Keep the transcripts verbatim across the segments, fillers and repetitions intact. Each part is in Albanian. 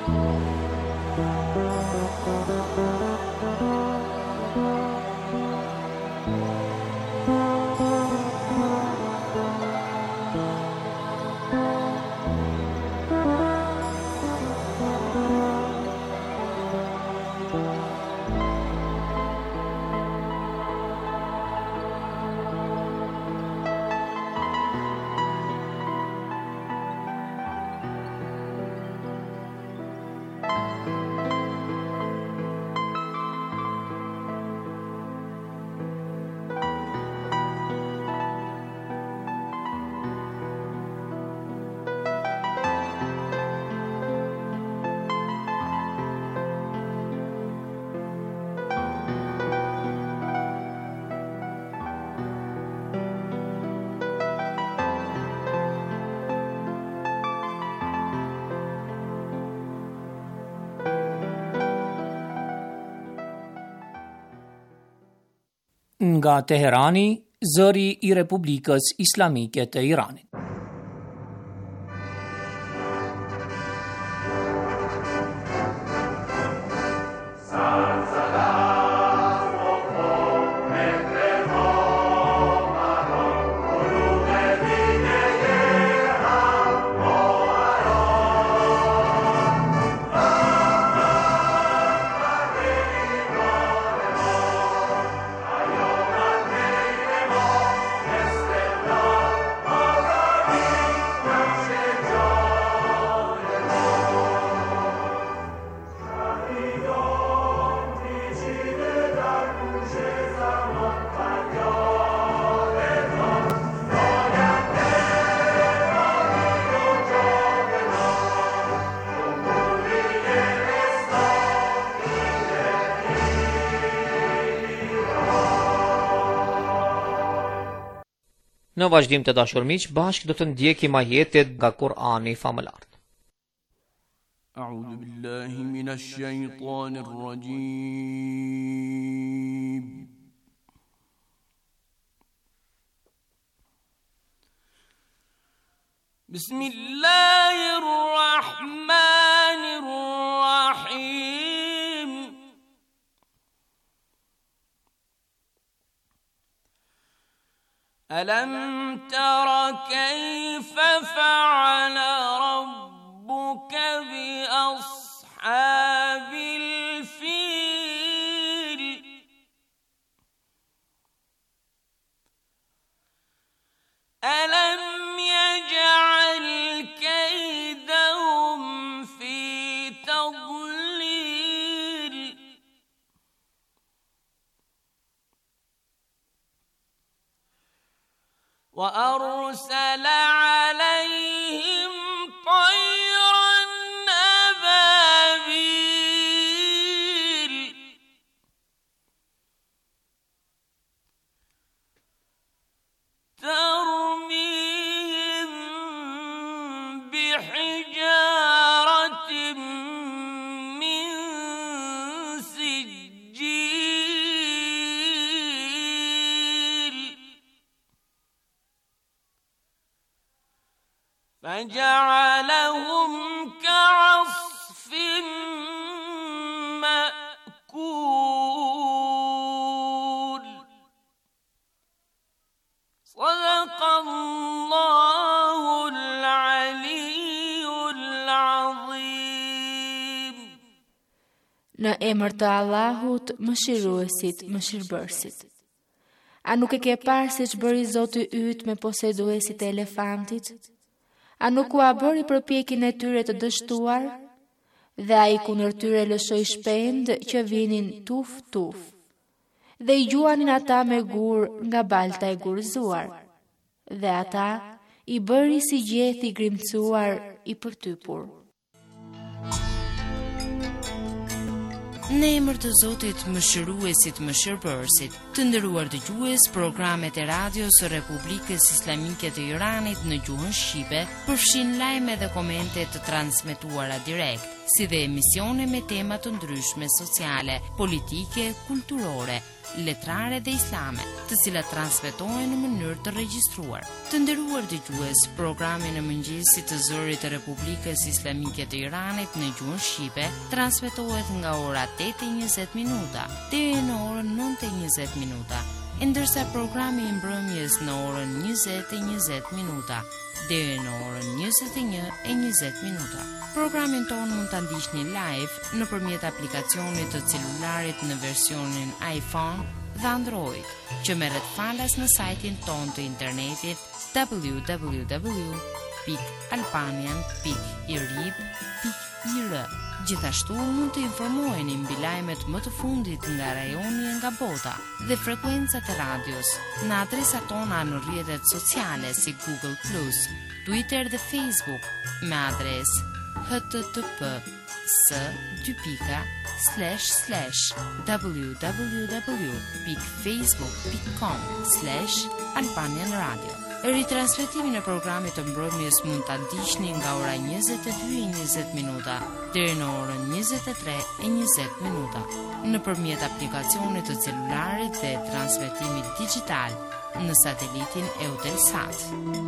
Nga Teherani, zëri i Republikës Islamike të Iranit. Në vazhdim të dashur miq, bashkë do të ndjekim ajetet nga Kur'ani famëlar. A'udhu billahi minash shaitanir rajim. Bismillahir rahmanir rahim. ألم تر كيف فعل ربك بأصحاب الفيل ألم يجعل كيدهم في تضليل وأرسل عليهم طيرا أبابيل ترميهم بحجارة من سجيل فجعلهم كعصف مأكول صدق الله العلي العظيم. Në emër të Allahut, mëshiruesit, mëshirbërësit. A nuk e ke parë se ç'bëri Zoti yt me poseduesit e elefantit? A nuk u a bëri përpjekjen e tyre të dështuar? Dhe ai kundër tyre lëshoi shpend që vinin tuf tuf. Dhe i gjuanin ata me gur nga balta e gurëzuar. Dhe ata i bëri si gjethi i grimcuar i përtypur. Në emër të Zotit mëshiruesit mëshirbërësit, të nderuar dëgjues, programet e radios së Republikës Islamike të Iranit në gjuhën shqipe përfshin lajme dhe komente të transmetuara direkt. si dhe emisione me tema të ndryshme sociale, politike, kulturore, letrare dhe islame, të cilat transmetohen në mënyrë të regjistruar. Të nderuar dëgjues, programi në mëngjesit të Zërit të Republikës Islamike të Iranit në gjuhën shqipe transmetohet nga ora tetë e njëzet minuta deri në orën nëntë e njëzet minuta, ndërsa programi i mbrëmjes në orën njëzet e njëzet minuta deri në orën njëzet e një e njëzet minuta. Programin tonë mund të ndiqni live nëpërmjet aplikacionit të celularit në versionin iPhone dhe Android, që merret falas në sajtin tonë të internetit w w w pikë albanian pikë i r i b pikë i r. Gjithashtu mund të informoheni mbi lajmet më të fundit nga rajoni e nga bota dhe frekuencat e radios në adresat tona në rrjetet sociale si Google plus, Twitter dhe Facebook me adresë h t t p s dy pika slash slash w w w pikë facebook pikë com slash albanian radio. Ritransmetimin e programit të mbrëmjes mund ta ndiqni nga ora njëzet e dy e njëzet minuta deri në orën njëzet e tre e njëzet minuta nëpërmjet aplikacionit të celularit dhe transmetimit digjital në satelitin Eutelsat.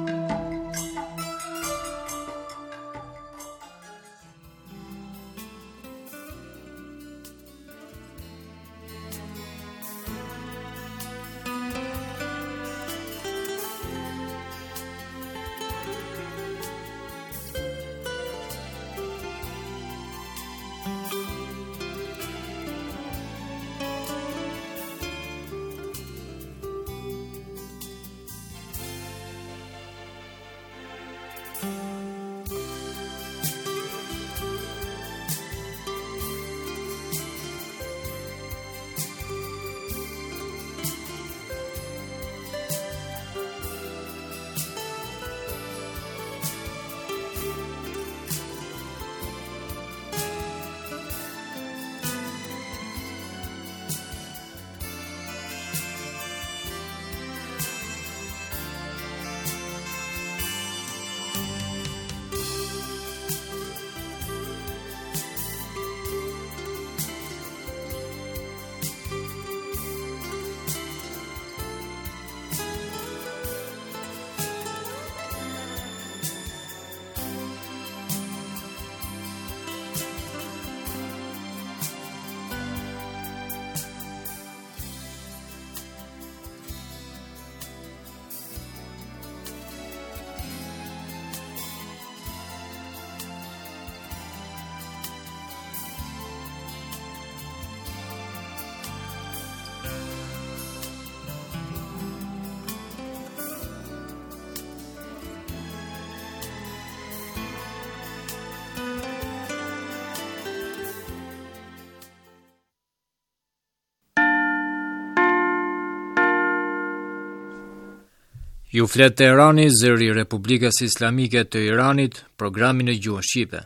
Ju flet Teherani, zëri i Republikës Islamike të Iranit, programi në gjuhën shqipe.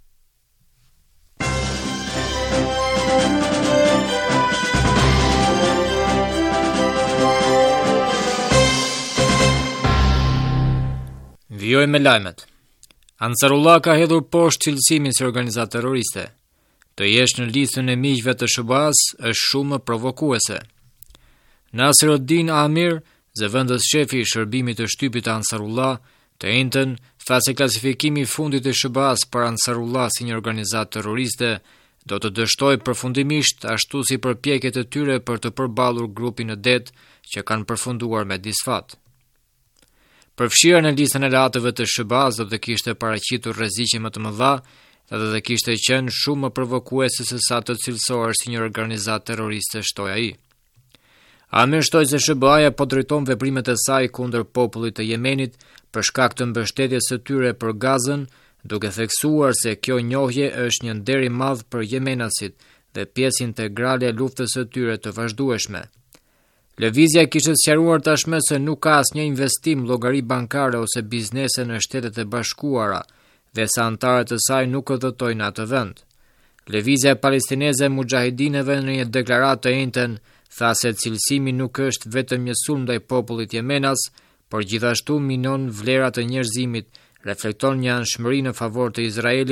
Vijoj me lajmet. Ansarullah ka hedhur poshtë cilësimin si organizatë terroriste. Të jesh në listën e miqve të Sh B A-s është shumë provokuese. Nasiruddin Amir, zëvendës shefi i shërbimit të shtypit të Ansarullah, të njëjtën tha se klasifikimi i fundit të Sh B A-s për Ansarullah si një organizatë terroriste do të dështojë përfundimisht ashtu si përpjekjet e tyre për të përballur grupin në det që kanë përfunduar me disfat. Përfshirja në listën e reatëve të Sh B A-s do të kishte paraqitur rreziqe më të mëdha dhe do të kishte qenë shumë më provokuese se sa të cilësohej si një organizatë terroriste, shtoi ai. Amir shtoi se Sh B A-ja po drejton veprimet e saj kundër popullit të Yemenit për shkak të mbështetjes së tyre për Gazën, duke theksuar se kjo njohje është një nder i madh për yemenasit dhe pjesë integrale e luftës së tyre të vazhdueshme. Lëvizja kishte sqaruar tashmë se nuk ka asnjë investim, llogari bankare ose biznese në Shtetet e Bashkuara dhe se antarët e saj nuk udhëtojnë atë vend. Lëvizja palestineze e mujahidinëve në një deklaratë të njëjtën tha se cilësimi nuk është vetëm një sulm ndaj popullit Yemenas, por gjithashtu minon vlerat e njerëzimit, reflekton një anshmëri në favor të Izraelit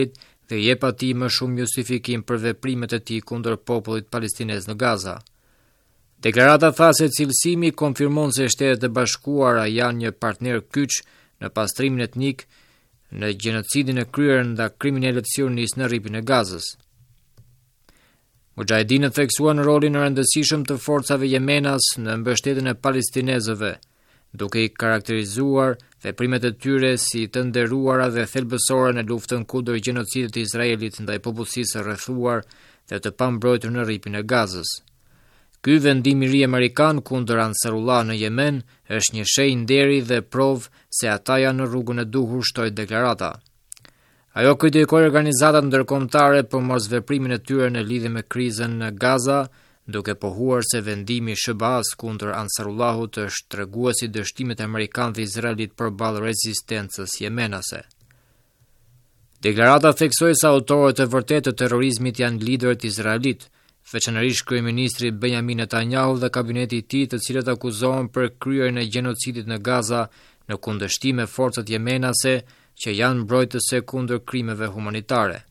dhe jep atij më shumë justifikim për veprimet e tij kundër popullit palestinez në Gaza. Deklarata tha se cilësimi konfirmon se Shtetet e Bashkuara janë një partner kyç në pastrimin etnik në gjenocidin e kryer nda kriminalët sionistë në rripin e Gazës. Mujahedinët theksuan rolin e rëndësishëm të forcave jemenas në mbështetjen e palestinezëve, duke i karakterizuar veprimet e tyre si të nderuara dhe thelbësore në luftën kundër gjenocidit të Izraelit ndaj popullsisë së rrethuar dhe të pambrojtur në rripin e Gazës. Ky vendim i ri amerikan kundër Ansarullah në Yemen është një shenjë nderi dhe provë se ata janë në rrugën e duhur, shtoi deklarata. Ajo kritikoi organizatat ndërkombëtare për mosveprimin e tyre në lidhje me krizën në Gaza, duke pohuar se vendimi i S B A-s kundër Ansarullahut është treguesi i dështimit amerikan dhe Izraelit përballë rezistencës jemenase. Deklarata theksoi se autorët e vërtetë të terrorizmit janë liderët izraelit, veçanërisht kryeministri Benjamin Netanyahu dhe kabineti i tij, të cilët akuzohen për kryerjen e gjenocidit në Gaza në kundërshtim me forcat jemenase që janë mbrojtëse kundër krimeve humanitare.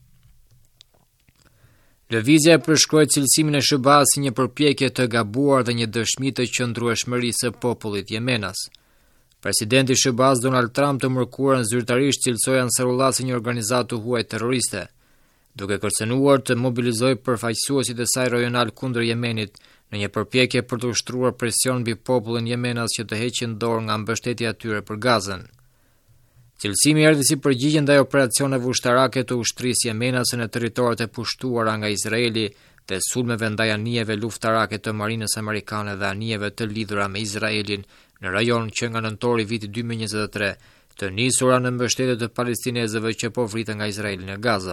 Lëvizja e përshkroi cilësimin e S B A-s si një përpjekje të gabuar dhe një dëshmi të qëndrueshmërisë së popullit jemenas. Presidenti i S B A-s Donald Trump të mërkurën zyrtarisht cilësoi Ansarullah si një organizatë huaj terroriste, duke kërcënuar të mobilizojë përfaqësuesit e saj rajonal kundër Yemenit në një përpjekje për të ushtruar presion mbi popullin jemenas që të heqin dorë nga mbështetja e tyre për Gazën. Cilësimi erdhi si përgjigje ndaj operacioneve ushtarake të ushtrisë jemenase në territoret e pushtuara nga Izraeli dhe sulmeve ndaj anijeve luftarake të marinës amerikane dhe anijeve të lidhura me Izraelin në rajon që nga nëntori viti dy mijë e njëzet e tre të nisura në mbështetje të palestinezëve që po vriten nga Izraeli në Gaza.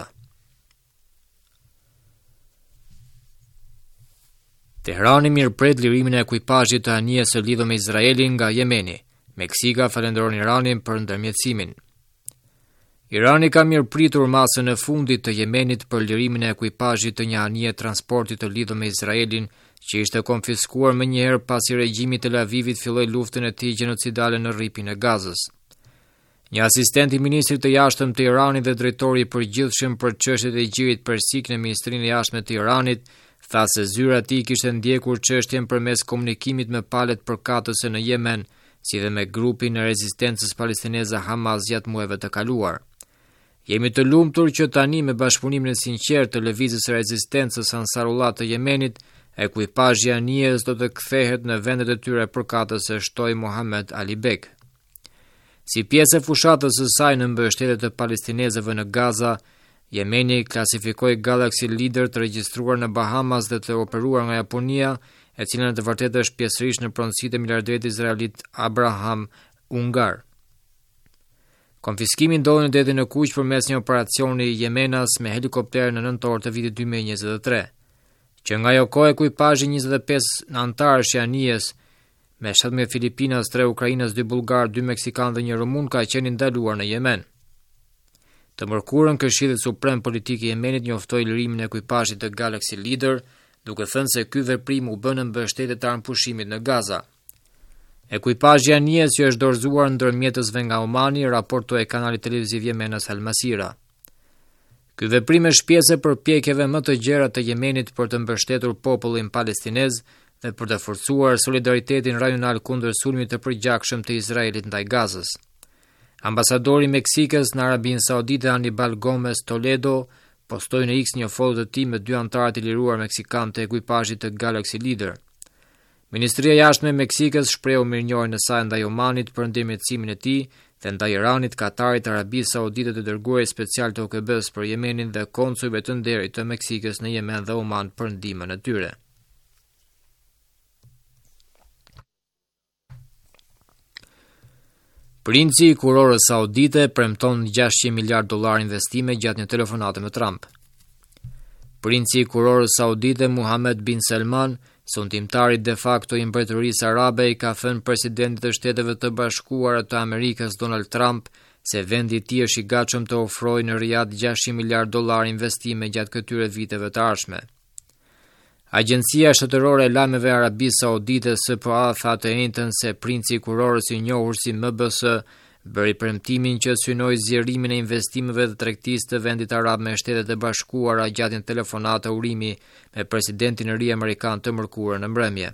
Teherani mirëpret lirimin e ekuipazhit të anijes së lidhur me Izraelin nga Jemeni. Meksika falenderon Iranin për ndërmjetësimin. Irani ka mirëpritur masën e fundit të Yemenit për lirimin e ekuipazhit të një anije transporti të lidhur me Izraelin, që ishte konfiskuar më njëherë pasi regjimi i Tel Avivit filloi luftën e tij gjenocidale në rripin e Gazës. Një asistent i ministrit të jashtëm të Iranit dhe drejtori i përgjithshëm për çështjet e Gjirit Persik në Ministrinë e Jashtme të Iranit tha se zyra e tij kishte ndjekur çështjen përmes komunikimit me palët përkatëse në Yemen, si dhe me grupin e rezistencës palestineze Hamas gjatë muajve të kaluar. Jemi të lumtur që tani me bashkëpunimin e sinqertë të lëvizjes së rezistencës Ansarullah të Yemenit, ekuipazhi i anijes do të kthehet në vendet e tyre përkatëse, shtoi Mohammed Ali Bek. Si pjesë e fushatës së saj në mbështetje të palestinezëve në Gaza, Yemeni klasifikoi Galaxy Leader të regjistruar në Bahamas dhe të operuar nga Japonia, e cila në të vërtetë është pjesërisht në pronësitë e miliarderit izraelit Abraham Ungar. Konfiskimi ndodhi në detin e Kuq përmes një operacioni jemenas me helikopter në nëntor të vitit dy mijë e njëzet e tre, që nga ajo kohë ekuipazhi njëzet e pesë antarësh i anijes me shtatëmbëdhjetë Filipinas, tre Ukrainas, dy bullgar, dy meksikanë dhe një rumun ka qenë ndaluar në Yemen. Të mërkurën Këshilli Suprem Politik i Yemenit njoftoi lirimin e ekuipazhit të Galaxy Leader, duke thënë se ky veprim u bë në mbështetje të armëpushimit në Gaza. Ekuipazhi i anijes që është dorëzuar ndërmjetësve nga Omani, raportoi kanali televiziv jemenas Al Masira. Ky veprim është pjesë e përpjekjeve më të gjera të Yemenit për të mbështetur popullin palestinez dhe për të forcuar solidaritetin rajonal kundër sulmit të përgjakshëm të Izraelit ndaj Gazës. Ambasadori i Meksikës në Arabinë Saudite Anibal Gomez Toledo postoi në X një foto të tij me dy antarët e liruar meksikanë të ekuipazhit të Galaxy Leader. Ministria e Jashtme e Meksikës shprehu mirënjohjen e saj ndaj Omanit për ndërmjetësimin e tij dhe ndaj Iranit, Katarit, Arabisë Saudite të dërguarit special të O K B-s për Yemenin dhe konsujve të nderit të Meksikës në Yemen dhe Oman për ndihmën e tyre. Princi i kurorës saudite premton gjashtëqind miliardë dollar investime gjatë një telefonate me Trump. Princi i kurorës saudite Muhammed bin Salman, sondimtari de facto i mbretërisë arabe, i ka thënë presidentit të Shteteve të Bashkuara të Amerikës Donald Trump se vendi i tij është i gatshëm të ofrojë në Riyadh gjashtëqind miliardë dollar investime gjatë këtyre viteve të ardhshme. Agjencia Shtetërore e Lajmeve e Arabisë Saudite S P A tha të njëjtën se princi i kurorës i njohur si M B S bëri premtimin që synoi zgjerimin e investimeve dhe tregtisë të vendit arab me Shtetet e Bashkuara gjatë një telefonate urimi me presidentin e ri amerikan të mërkurën në mbrëmje.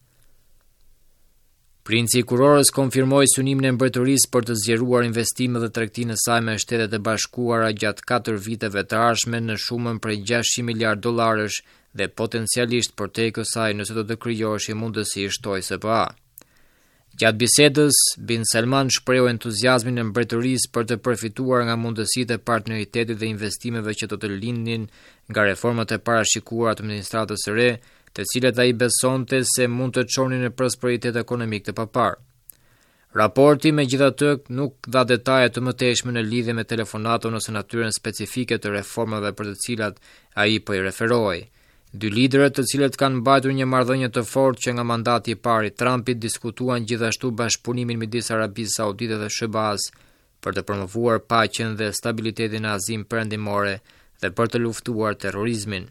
Princi i Kurorës konfirmoi synimin e mbretërisë për të zgjeruar investimet dhe tregtinë e saj me Shtetet e Bashkuara gjatë katër viteve të ardhshme në shumën prej gjashtëqind miliardë dollarësh dhe potencialisht për te kësaj nëse do të krijohej mundësi shtojë S P A. Gjatë bisedës, Bin Salman shprehu entuziazmin e mbretërisë për të përfituar nga mundësitë e partneritetit dhe investimeve që do të lindnin nga reformat e parashikuara të administratës së re, të cilat ai besonte se mund të çonin në prosperitet ekonomik të papar. Raporti megjithatë nuk dha detaje të mëtejshme në lidhje me telefonatën ose natyrën specifike të reformave për të cilat ai po i referoi. Dy liderët, të cilët kanë mbajtur një marrëdhënie të fortë që nga mandati i parë i Trumpit, diskutuan gjithashtu bashkëpunimin midis Arabisë Saudite dhe S B A-s për të promovuar paqen dhe stabilitetin në Azinë Perëndimore dhe për të luftuar terrorizmin.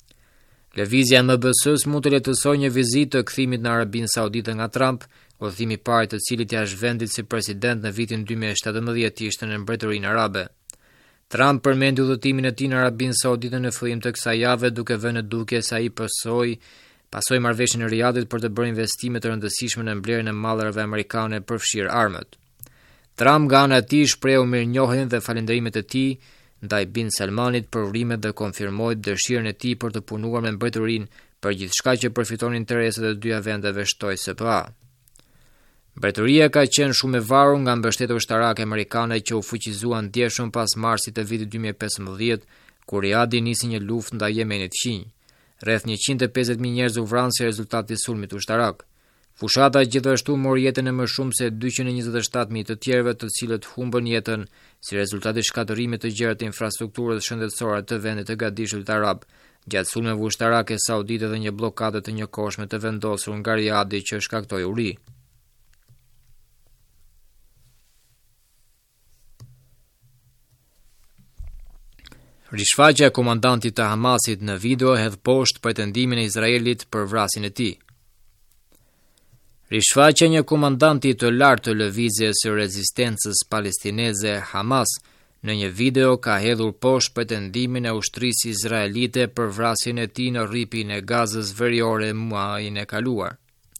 Lëvizja e M B S-s mund të lehtësojë një vizitë të kthimit në Arabinë Saudite nga Trump, udhëtimi i parë të cilit jashtë vendit si president në vitin dy mijë e shtatëmbëdhjetë ishte në Mbretërinë Arabe. Trump përmendi udhëtimin e tij në Arabinë Saudite në fillim të kësaj jave, duke vënë në dukje se ai pasoi pasoi marrëveshjen e Riyadit për të bërë investime të rëndësishme në mbledhjen e mallrave amerikane përfshir armët. Trump nga ana e tij shprehu mirënjohjen dhe falënderimet e tij ndaj Bin Salmanit për urimet dhe konfirmoi dëshirën e tij për të punuar me mbretërinë për gjithçka që përfiton interesat e dyja vendeve, shtoi S P A. Mbretëria ka qenë shumë e varur nga mbështetjet ushtarake amerikane që u fuqizuan ndjeshëm pas marsit të vitit dy mijë e pesëmbëdhjetë, kur Riyadi nisi një luftë ndaj Yemenit qinj. Rreth njëqind e pesëdhjetë mijë njerëz u vranë si rezultat të sulmit ushtarak. Fushata gjithashtu mori jetën e më shumë se dyqind e njëzet e shtatë mijë të tjerëve, të cilët humbën jetën si rezultat të shkatërimit të gjerë të infrastrukturës shëndetësore të vendit të gatishëllit arab, gjatë sulmeve ushtarake saudite dhe një bllokade të njëkohshme të vendosur nga Riyadi që shkaktoi uri. Rishfaqja e komandantit të Hamasit në video hedh poshtë pretendimin e Izraelit për vrasjen e tij. Rishfaqja e një komandanti të lartë të lëvizjes së rezistencës palestineze Hamas në një video ka hedhur poshtë pretendimin e ushtrisë izraelite për vrasjen e tij në rripin e Gazës veriore muajin e kaluar.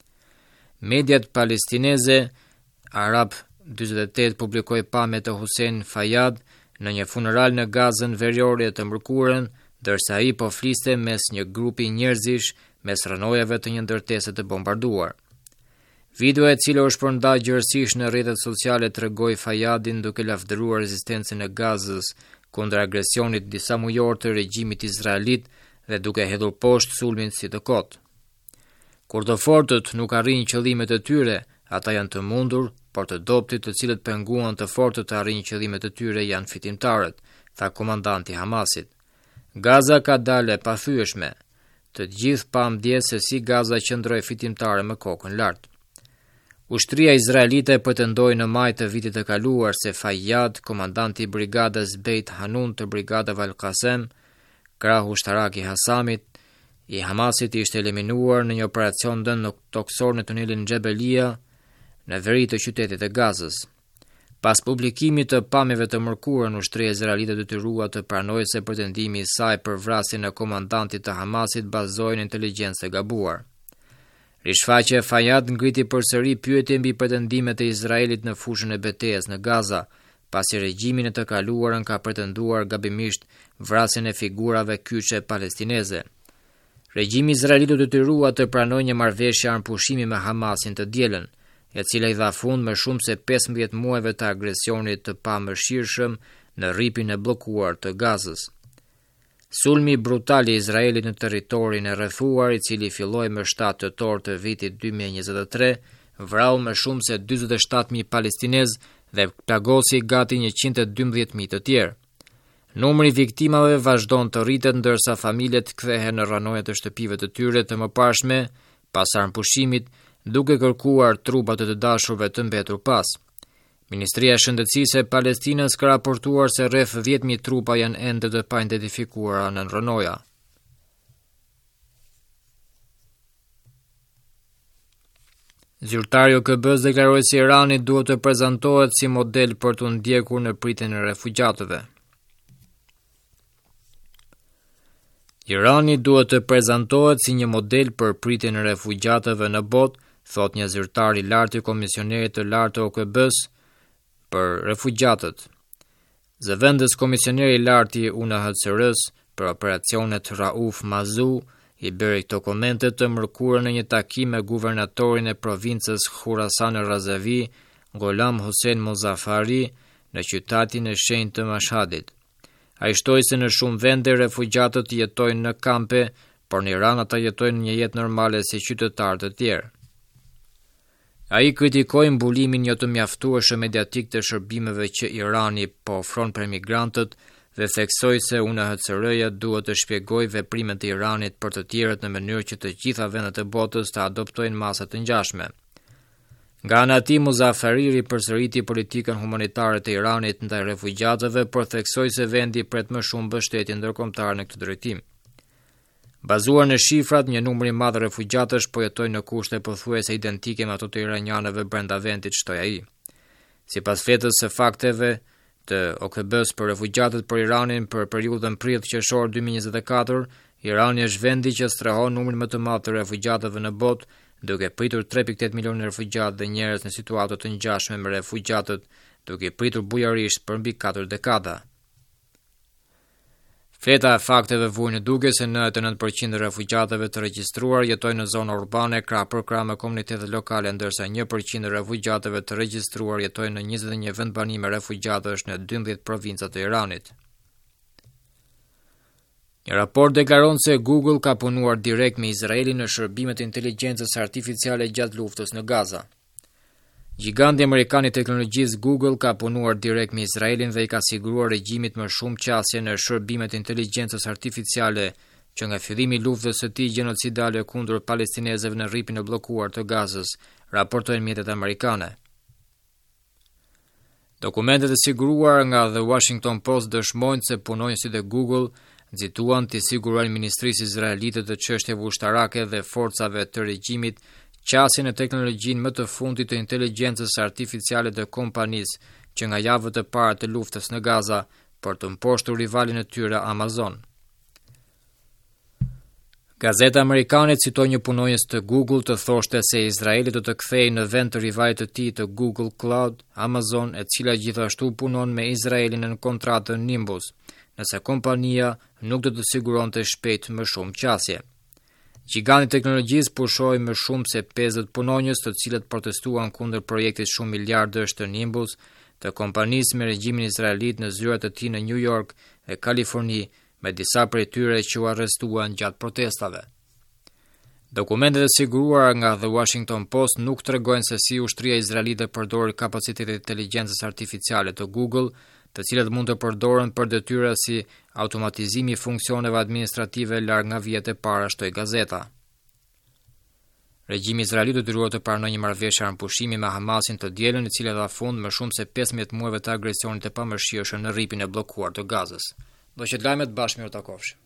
Mediat palestineze Arab dyzet e tetë publikoi pamje të Hussein Fayyad në një funeral në Gazën veriore të mërkurën, ndërsa ai po fliste mes një grupi njerëzish mes rënojave të një ndërtese të bombarduar. Video e cila u shpërnda gjërësisht në rrjetet sociale tregoi Fayyadin duke lavdëruar rezistencën e Gazës kundër agresionit disa mujor të regjimit izraelit dhe duke hedhur poshtë sulmin si të kotë. Kur të fortët nuk arrijnë qëllimet e tyre, ata janë të mundur, por të dobtit të cilët penguan të fortët të arrijnë qëllimet e tyre janë fitimtarët, tha komandanti Hamasit. Gaza ka dalë e pathyeshme. Të gjithë pam dje se si Gaza qëndroi fitimtare me kokën lart. Ushtria izraelite pretendoi në maj të vitit të kaluar se Fayyad, komandanti i brigadës Beit Hanun të brigadave Al-Qasem, krahu ushtarak i Hasamit, i Hamasit, ishte eliminuar në një operacion dënë toksor në tunelin Xhebelia, në veri të qytetit e Gazës. Pas publikimit të pamjeve të mërkurën, ushtria izraelite detyrua të pranojë se pretendimi i saj për vrasjen e komandantit të Hamasit bazoi në inteligjencë e gabuar. Rishfaqja e Fayyad ngriti përsëri pyetje mbi pretendimet e Izraelit në fushën e betejës në Gaza, pasi regjimin e të kaluarën ka pretenduar gabimisht vrasjen e figurave kyçe palestineze. Regjimi izraelit u detyrua të pranojë një marrëveshje armpushimi me Hamasin të dielën, e cila i dha fund më shumë se pesëmbëdhjetë muajve të agresionit të pamëshirshëm në rripin e bllokuar të Gazës. Sulmi brutal i Izraelit në territorin e rrethuar, i cili filloi më shtatë tetor të vitit dy mijë e njëzet e tre, vrau më shumë se dyzet e shtatë mijë palestinez dhe plagosi gati njëqind e dymbëdhjetë mijë të tjerë. Numri i viktimave vazhdon të rritet, ndërsa familjet kthehen në ranoja të shtëpive të tyre të mëparshme pas armpushimit, duke kërkuar trupat e të dashurve të mbetur pas. Ministria e Shëndetësisë e Palestinës ka raportuar se rreth dhjetë mijë trupa janë ende të paidentifikuara në rënoja. Zyrtari O K B-s deklaroi se Irani duhet të prezantohet si model për të ndjekur në pritjen e refugjatëve. Irani duhet të prezantohet si një model për pritjen e refugjatëve në botë, thot një zyrtar i lartë i Komisionerit të lartë të O K B-s për refugjatët. Zëvendës komisioneri i lartë i U N H C R-s për operacionet Rauf Mazu i bëri këto komente të mërkurën në një takim me guvernatorin e provincës Khurasan Razavi, Gholam Hossein Mozafari, në qytetin e shenjtë të Mashhadit. Ai shtoi se në shumë vende refugjatët jetojnë në kampe, por në Iran ata jetojnë një jetë normale si qytetarë të tjerë. Ai kritikoi mbulimin jo të mjaftueshëm mediatik të shërbimeve që Irani po ofron për migrantët dhe theksoi se U N H C R-ja duhet të shpjegojë veprimet e Iranit për të tjerët në mënyrë që të gjitha vendet e botës të adoptojnë masa të ngjashme. Nga ana e tij, Muzafariri përsëriti politikën humanitare të Iranit ndaj refugjatëve, por theksoi se vendi pret më shumë mbështetje ndërkombëtare në këtë drejtim. Bazuar në shifrat, një numër i madh refugjatësh po jetojnë në kushte pothuajse identike me ato të iranianëve brenda vendit, shtoi ai. Sipas fletës së fakteve të O K B-s për refugjatët për Iranin për periudhën prill-qershor dy mijë e njëzet e katër, Irani është vendi që strehon numrin më të madh të refugjatëve në botë, duke pritur tre pikë tetë milionë refugjatë dhe njerëz në situata të ngjashme me refugjatët, duke pritur bujarisht për mbi katër dekada. Fleta e fakteve vujnë duke se nëntëdhjetë e nëntë përqind e refugjatëve të regjistruar jetojnë në zona urbane krah për krah me komunitetet lokale, ndërsa një përqind e refugjatëve të regjistruar jetojnë në njëzet e një vendbanime refugjatësh në dymbëdhjetë provinca të Iranit. Një raport deklaron se Google ka punuar direkt me Izraelin në shërbimet e inteligjencës artificiale gjatë luftës në Gaza. Giganti amerikan i teknologjisë Google ka punuar direkt me Izraelin dhe i ka siguruar regjimit më shumë qasje në shërbimet e inteligjencës artificiale që nga fillimi i luftës së tij gjenocidale kundër palestinezëve në rripin e bllokuar të Gazës, raportojnë mjetet amerikane. Dokumentet e siguruara nga The Washington Post dëshmojnë se punonjësit e Google nxituan të sigurojnë Ministrisë Izraelite të çështjeve ushtarake dhe forcave të regjimit qasjen e teknologjinë më të fundit të inteligjencës artificiale të kompanisë që nga javët e para të luftës në Gaza për të mposhtur rivalin e tyre Amazon. Gazeta amerikane citoi një punonjës të Google të thoshte se Izraeli do të kthejë në vend të rivalit të tij të Google Cloud, Amazon, e cila gjithashtu punon me Izraelin në kontratën Nimbus, nëse kompania nuk do të siguronte shpejt më shumë qasje. Giganti i teknologjisë pushoi më shumë se pesëdhjetë punonjës të cilët protestuan kundër projektit shumë miliardësh të Nimbus, të kompanisë me regjimin izraelit në zyrat e tij në New York dhe Kaliforni, me disa prej tyre që u arrestuan gjatë protestave. Dokumentet e siguruara nga The Washington Post nuk tregojnë se si ushtria izraelite përdori kapacitetet e inteligjencës artificiale të Google, të cilat mund të përdoren për detyra si automatizimi i funksioneve administrative larg nga vijet e para, shtoi gazeta. Regjimi izraelit detyrohet të pranojë një marrëveshje armpushimi me Hamasin të dielën, e cila dha fund më shumë se pesëmbëdhjetë muajve të agresionit të pamërshirshëm në rripin e bllokuar të Gazës. Do që të lajmet bashkë mirë takofshim.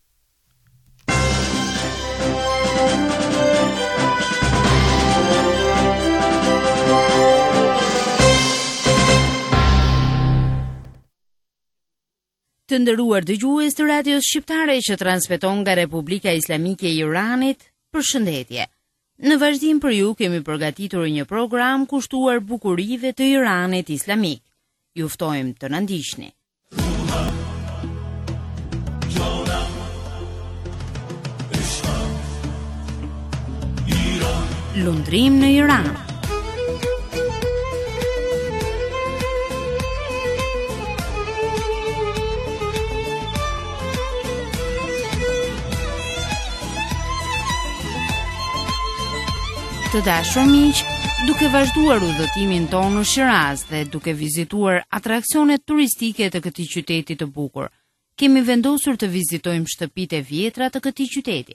Të nderuar dëgjues të radios shqiptare që transmeton nga Republika Islamike e Iranit, përshëndetje. Në vazhdim për ju kemi përgatitur një program kushtuar bukurive të Iranit Islamik. Ju ftojmë të na ndiqni. Lundrim në Iran. Të dashur miq, duke vazhduar udhëtimin tonë në Shiraz dhe duke vizituar atraksionet turistike të këtij qyteti të bukur, kemi vendosur të vizitojmë shtëpitë e vjetra të këtij qyteti.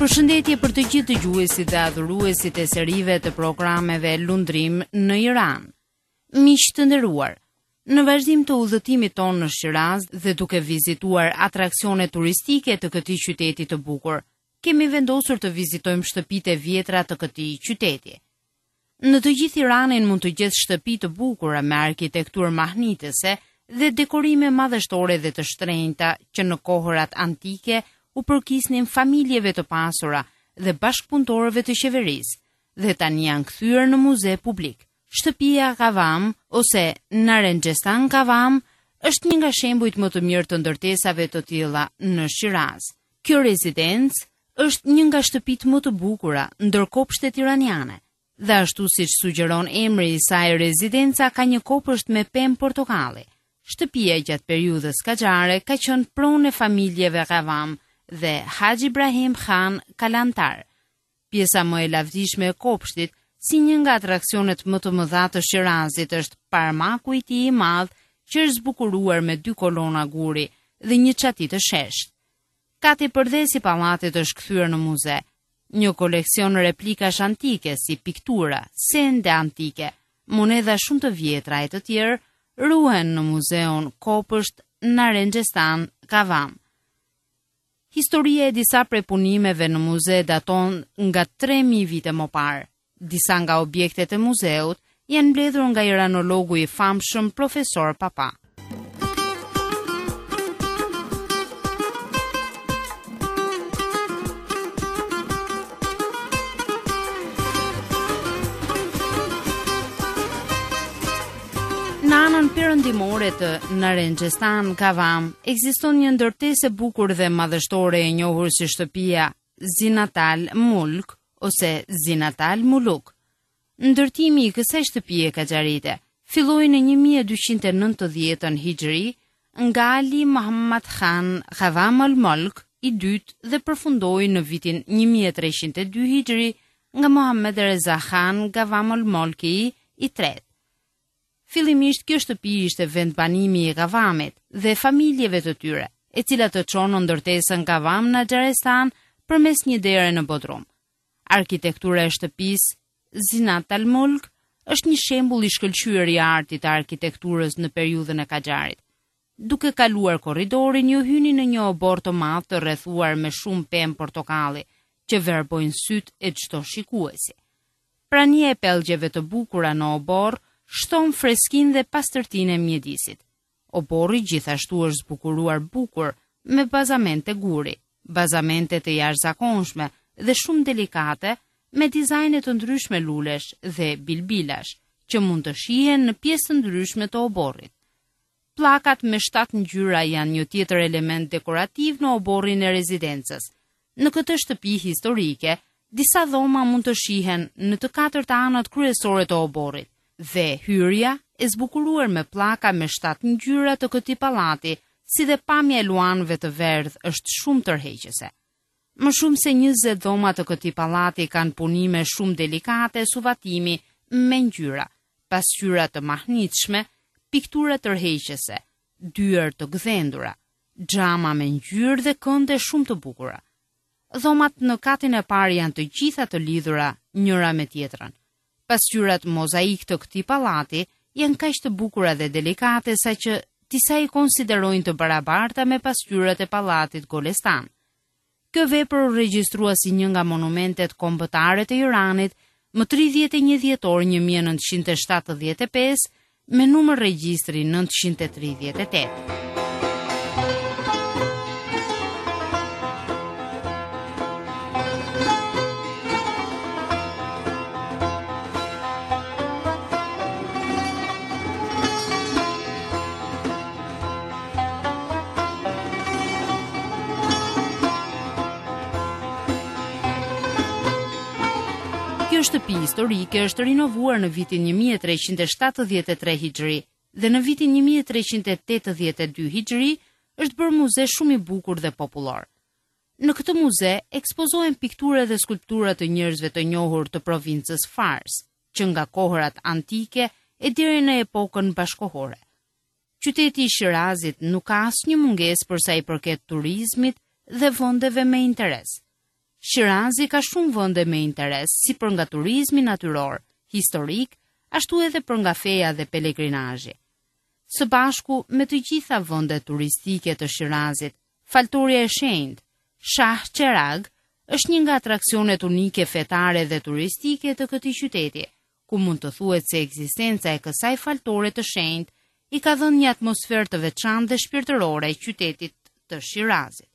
Përshëndetje për të gjithë dëgjuesit dhe adhuruesit e serive të programeve Lundrim në Iran. Miq të nderuar, në vazhdim të udhëtimit tonë në Shiraz dhe duke vizituar atraksione turistike të këtij qyteti të bukur, kemi vendosur të vizitojmë shtëpitë e vjetra të këtij qyteti. Në të gjithë Iranin mund të gjesh shtëpi të bukura me arkitekturë mahnitëse dhe dekorime madhështore dhe të shtrenjta që në kohërat antike u përkisnin familjeve të pasura dhe bashkëpunëtorëve të qeverisë, dhe tani janë kthyer në muze publik. Shtëpia Kavam ose Narenxestan Kavam është një nga shembujt më të mirë të ndërtesave të tilla në Shiraz. Kjo rezidencë është një nga shtëpitë më të bukura ndër kopshtet iraniane, dhe ashtu siç sugjeron emri i saj, rezidenca ka një kopësht me pemë portokalli. Shtëpia gjatë periudhës kaxhare ka qenë pronë e familjeve Kavam dhe Haxhi Ibrahim Khan Kalantar. Pjesa më e lavdishme e kopshtit, si një nga atraksionet më të mëdha të Shirazit, është parmaku i tij i madh, që është zbukuruar me dy kolona guri dhe një çati të shesht. Kati përdhes i pallatit është kthyer në muze. Një koleksion replikash antike si piktura, sende antike, monedha shumë të vjetra e të tjerë ruhen në muzeun Kopësht Narenxestan Kavam. Historia e disa prej punimeve në muze daton nga tre mijë vite më parë. Disa nga objektet e muzeut janë mbledhur nga iranologu i famshëm profesor Papa. Në anën perëndimore të Narenxestan Kavam ekziston një ndërtesë e bukur dhe madhështore e njohur si shtëpia Zinatal Mulk ose Zinatal Muluk. Ndërtimi i kësaj shtëpie kaxharite filloi në një mijë e dyqind e nëntëdhjetë Hijri nga Ali Muhammad Khan Kavam al-Mulk i dytë dhe përfundoi në vitin një mijë e treqind e dy Hijri nga Muhammed Reza Khan Kavam al-Mulki i tretë. Fillimisht kjo shtëpi ishte vend banimi i Kavamit dhe familjeve të tyre, e cila të çonë ndërtesën Kavam në Narenxestan përmes një dere në bodrum. Arkitektura e shtëpisë Zinat al-Mulk është një shembull i shkëlqyer i artit të arkitekturës në periudhën e kaxharit. Duke kaluar korridorin, ju hyni në një obor të madh të rrethuar me shumë pemë portokalli, që verbojnë sytë e çdo shikuesi. Prania e pellgjeve të bukura në obor shton freskinë dhe pastërtinë e mjedisit. Oborri gjithashtu është zbukuruar bukur me bazamente guri, bazamente të jashtëzakonshme dhe shumë delikate me dizajne të ndryshme lulesh dhe bilbilash, që mund të shihen në pjesë të ndryshme të oborrit. Pllakat me shtatë ngjyra janë një tjetër element dekorativ në oborrin e rezidencës. Në këtë shtëpi historike, disa dhoma mund të shihen në të katërt anët kryesore të oborrit, dhe hyrja e zbukuruar me pllaka me shtatë ngjyra të këtij pallati, si dhe pamja e luanëve të verdh është shumë tërheqëse. Më shumë se njëzet dhoma të këtij pallati kanë punime shumë delikate suvatimi me ngjyra, pasqyra të mahnitshme, piktura tërheqëse, dyer të gdhendura, xhama me ngjyrë dhe kënde shumë të bukura. Dhomat në katin e parë janë të gjitha të lidhura njëra me tjetrën. Pasqyrat mozaik të këtij pallati janë kaq të bukura dhe delikate saqë disa i konsiderojnë të barabarta me pasqyrat e pallatit Golestan. Kjo vepër u regjistrua si një nga monumentet kombëtare të Iranit më tridhjetë e një dhjetor një mijë e nëntëqind e shtatëdhjetë e pesë me numër regjistri nëntëqind e tridhjetë e tetë. Kjo shtëpi historike është rinovuar në vitin një mijë e treqind e shtatëdhjetë e tre Hijri dhe në vitin një mijë e treqind e tetëdhjetë e dy Hijri është bërë muze shumë i bukur dhe popullor. Në këtë muze ekspozohen piktura dhe skulptura të njerëzve të njohur të provincës Fars, që nga kohërat antike e deri në epokën bashkohore. Qyteti i Shirazit nuk ka asnjë mungesë për sa i përket turizmit dhe vendeve me interes. Shirazi ka shumë vende me interes, si për nga turizmi natyror, historik, ashtu edhe për nga feja dhe pelegrinazhi. Së bashku me të gjitha vendet turistike të Shirazit, faltoria e shenjtë, Shah Cheragh, është një nga atraksionet unike fetare dhe turistike të këtij qyteti, ku mund të thuhet se ekzistenca e kësaj faltore të shenjtë i ka dhënë një atmosferë të veçantë dhe shpirtërore e qytetit të Shirazit.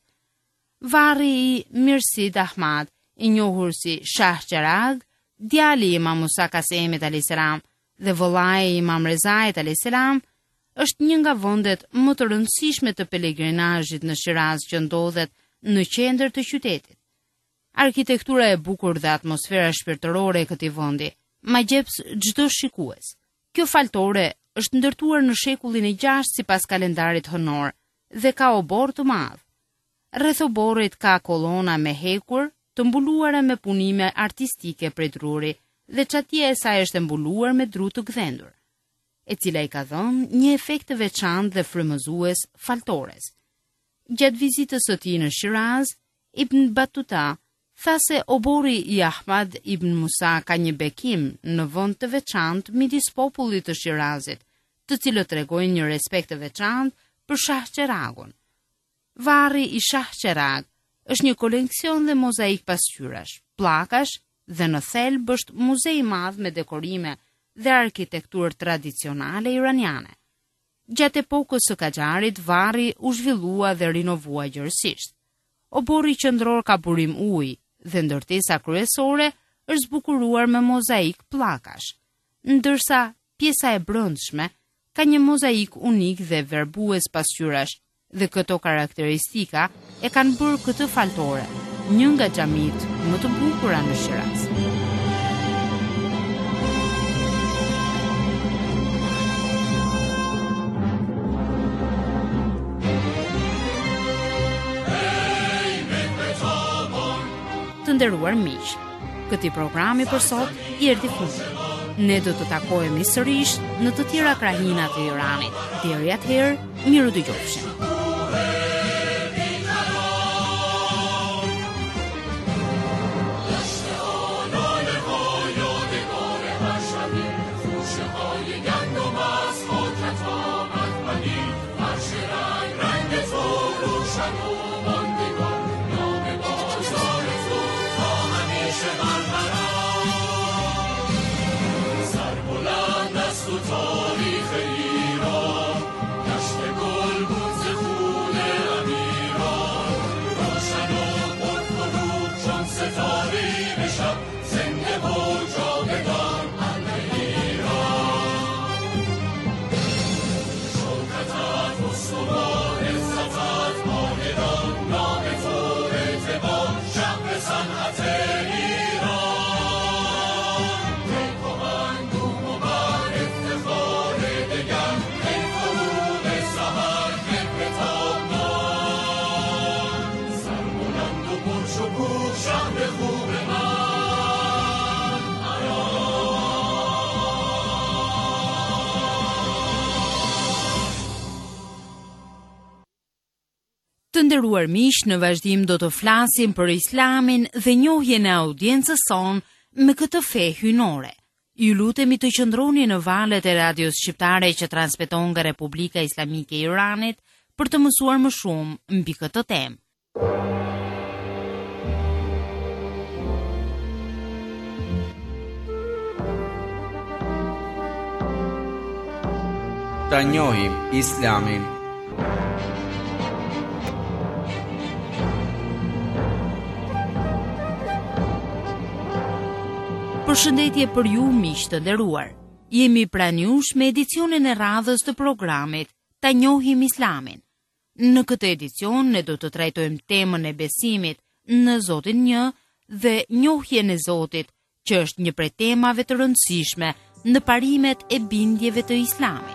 Varri i Mirsid Ahmad, i njohur si Shah Cheragh, djali i Imam Musa Kasemit alayhis salam dhe vëllai i Imam Rezait alayhis salam, është një nga vendet më të rëndësishme të pelegrinazhit në Shiraz që ndodhet në qendër të qytetit. Arkitektura e bukur dhe atmosfera shpirtërore e këtij vendi ma gjeps çdo shikues. Kjo faltore është ndërtuar në shekullin e gjashtë sipas kalendarit hënor dhe ka obor të madh. Rreth oborrit ka kolona me hekur të mbuluara me punime artistike prej druri dhe çatia e saj është mbuluar me dru të gdhendur, e cila i ka dhënë një efekt të veçantë dhe frymëzues faltores. Gjatë vizitës së tij në Shiraz, Ibn Battuta tha se obori i Ahmad ibn Musa ka një bekim në vend të veçantë midis popullit të Shirazit, të cilët tregojnë një respekt të veçantë për Shah Cheraghun. Varri i Shah Cheragh është një koleksion dhe mozaik pasqyrash, pllakash dhe në thelb është muze i madh me dekorime dhe arkitekturë tradicionale iraniane. Gjatë epokës së Kaxharit, varri u zhvillua dhe rinovua gjërësisht. Obori qendror ka burim uji dhe ndërtesa kryesore është zbukuruar me mozaik pllakash, ndërsa pjesa e brendshme ka një mozaik unik dhe verbues pasqyrash, dhe këto karakteristika e kanë bërë këtë faltore një nga xhamit më të bukura në Shiraz. Të nderuar miq, këtij programi për sot i erdhi fundi. Ne do të takohemi sërish në të tjera krahina të Iranit. Deri atëherë, miru dëgjofshim. Të nderuar miq, në vazhdim do të flasim për Islamin dhe njohjen e audiencës son me këtë fe hynore. Ju lutemi të qëndroni në valët e radios shqiptare që transmeton nga Republika Islamike e Iranit për të mësuar më shumë mbi këtë temë. Ta njohim Islamin. Përshëndetje për ju miq të nderuar. Jemi pranë jush me edicionin e radhës të programit Ta njohim Islamin. Në këtë edicion ne do të trajtojmë temën e besimit në Zotin një dhe njohjen e Zotit, që është një prej temave të rëndësishme në parimet e bindjeve të Islamit.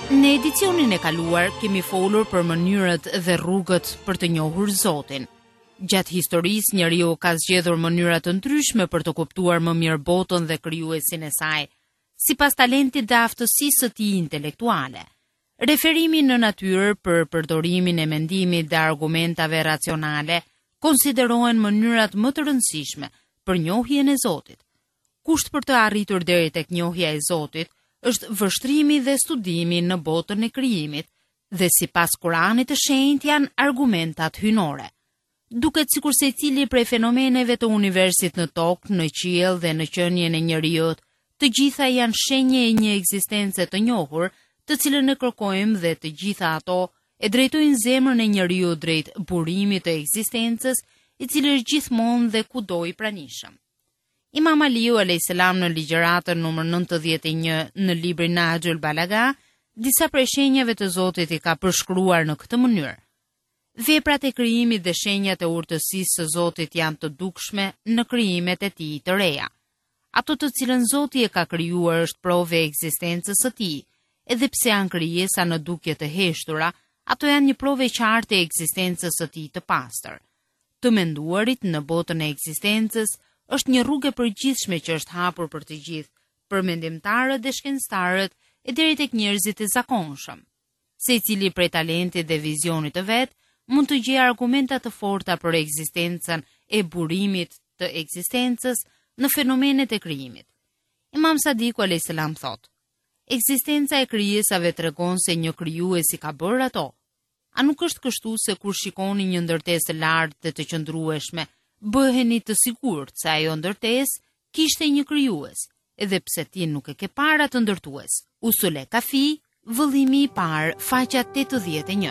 Në edicionin e kaluar kemi folur për mënyrët dhe rrugët për të njohur Zotin. Gjatë historisë njeriu ka zgjedhur mënyra të ndryshme për të kuptuar më mirë botën dhe krijuesin e saj, sipas talentit dhe aftësisë së tij intelektuale. Referimi në natyrë për përdorimin e mendimit dhe argumentave racionale konsiderohen mënyrat më të rëndësishme për njohjen e Zotit. Kusht për të arritur deri tek njohja e Zotit është vështrimi dhe studimi në botën e krijimit dhe sipas Kuranit të shenjtë janë argumentat hyjnore. Duket sikur secili prej fenomeneve të universit në tokë, në qiell dhe në qenien e njerëzit, të gjitha janë shenje e një ekzistence të njohur, të cilën e kërkojmë dhe të gjitha ato e drejtojnë zemrën e njeriu drejt burimit të ekzistencës, i cili është gjithmonë dhe kudo i pranishëm. Imam Aliu alayhis salam në ligjëratën numër nëntëdhjetë e një në librin Nahjul Balaga, disa prej shenjave të Zotit i ka përshkruar në këtë mënyrë. Veprat e krijimit dhe shenjat e urtësisë së Zotit janë të dukshme në krijimet e tij të reja. Ato të cilën Zoti e ka krijuar është provë e ekzistencës së tij, edhe pse janë krijesa në dukje të heshtura, ato janë një provë e qartë e ekzistencës së tij të pastër. Të menduarit në botën e ekzistencës është një rrugë e përgjithshme që është hapur për të gjithë, për mendimtarët dhe shkencëtarët e deri tek njerëzit e zakonshëm. Secili prej talentit dhe vizionit të vet mund të gjejë argumenta të forta për ekzistencën e burimit të ekzistencës në fenomenet e krijimit. Imam Sadiku alayhis salam thotë: ekzistenca e krijesave tregon se një krijues i ka bërë ato. A nuk është kështu se kur shikoni një ndërtesë të lartë dhe të qëndrueshme, bëheni të sigurt se ajo ndërtesë kishte një krijues, edhe pse ti nuk e ke parë atë ndërtues. Usule Kafi, vëllimi i parë, faqja tetëdhjetë e një.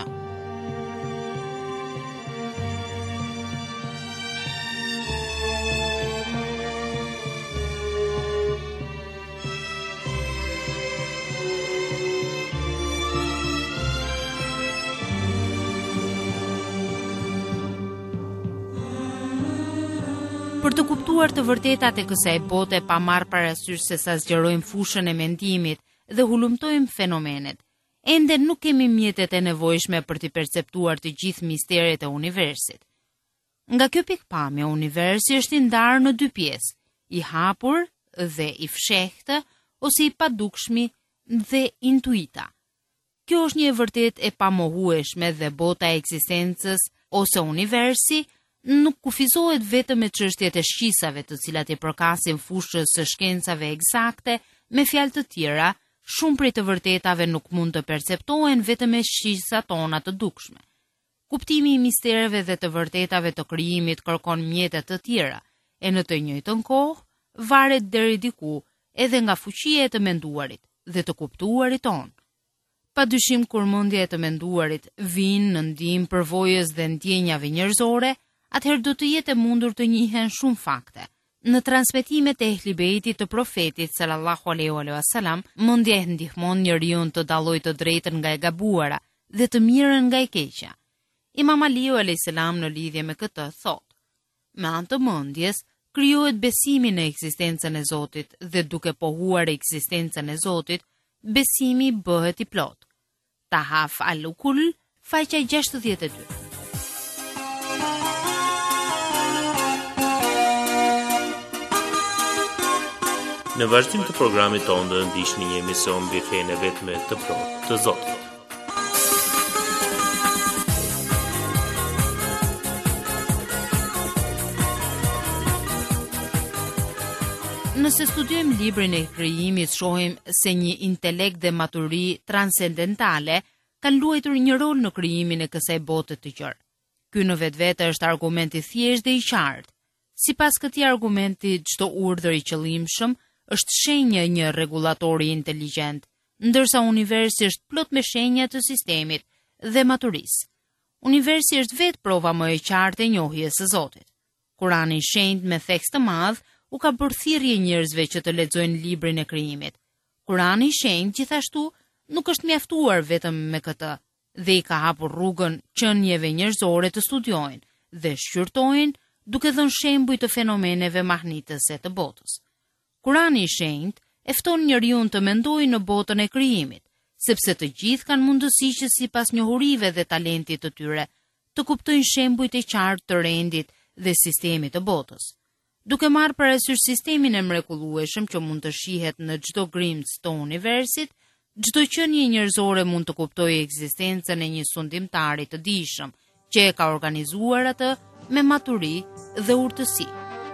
Për të kuptuar të vërtetat e kësaj bote pa marrë parasysh se sa zgjerojmë fushën e mendimit dhe hulumtojmë fenomenet, ende nuk kemi mjetet e nevojshme për të perceptuar të gjithë misteret e universit. Nga kjo pikpamje, universi është i ndarë në dy pjesë, i hapur dhe i fshehtë ose i padukshmi dhe intuita. Kjo është një e vërtet e pamohueshme dhe bota e ekzistencës ose universi nuk kufizohet vetëm me çështjet e shqisave të cilat i përkasin fushës së shkencave eksakte, me fjalë të tjera, shumë prej të vërtetave nuk mund të perceptohen vetëm me shqisat tona të dukshme. Kuptimi i mistereve dhe të vërtetave të krijimit kërkon mjete të tjera, e në të njëjtën kohë varet deri diku edhe nga fuqia e të menduarit dhe të kuptuarit tonë. Padyshim kur mendja e të menduarit vijnë në ndihmë përvojës dhe ndjenjave njerëzore, atëherë do të jetë e mundur të njihen shumë fakte. Në transmetimet e Ehli Beitit të profetit sallallahu alaihi wasallam, mendja e ndihmon njeriu të dallojë të drejtën nga e gabuara dhe të mirën nga e keqja. Imam Aliu alayhis salam në lidhje me këtë thotë: me anë të mendjes krijohet besimi në ekzistencën e Zotit dhe duke pohuar ekzistencën e Zotit, besimi bëhet i plot. Tahaf al-Ukul, faqja gjashtëdhjetë e dy. Në vazhdim të programit tonë do ndiqni një emision mbi fenë e vetme të plotë të Zotit. Nëse studiojmë librin e krijimit, shohim se një intelekt dhe maturi transcendentale kanë luajtur një rol në krijimin e kësaj bote të gjerë. Ky në vetvete është argument i thjeshtë dhe i qartë. Sipas këtij argumenti, çdo urdhër i qëllimshëm është shenjë e një rregullatori inteligjent, ndërsa universi është plot me shenja të sistemit dhe maturisë. Universi është vetë prova më e qartë e njohjes së Zotit. Kurani i shenjtë me tekst të madh u ka bërë thirrje njerëzve që të lexojnë librin e krijimit. Kurani i shenjtë gjithashtu nuk është mjaftuar vetëm me këtë, dhe i ka hapur rrugën qenieve njerëzore të studiojnë dhe shqyrtojnë duke dhënë shembuj të fenomeneve mahnitëse të botës. Kurani i shenjtë e fton njeriu të mendojë në botën e krijimit, sepse të gjithë kanë mundësi që sipas njohurive dhe talentit të tyre të kuptojnë shembujt e qartë të rendit dhe sistemit të botës. Duke marrë parasysh sistemin e mrekullueshëm që mund të shihet në çdo grimc të universit, çdo qenie njerëzore mund të kuptojë ekzistencën e një sundimtari të dijshëm që e ka organizuar atë me maturi dhe urtësi.